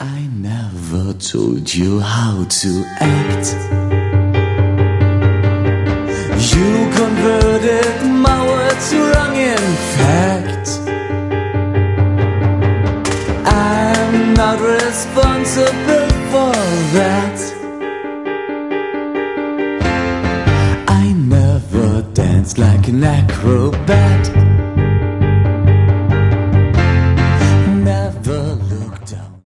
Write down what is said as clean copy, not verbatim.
I never told you how to act. You converted my words wrong in fact. I'm not responsible for that. I never danced like an acrobat.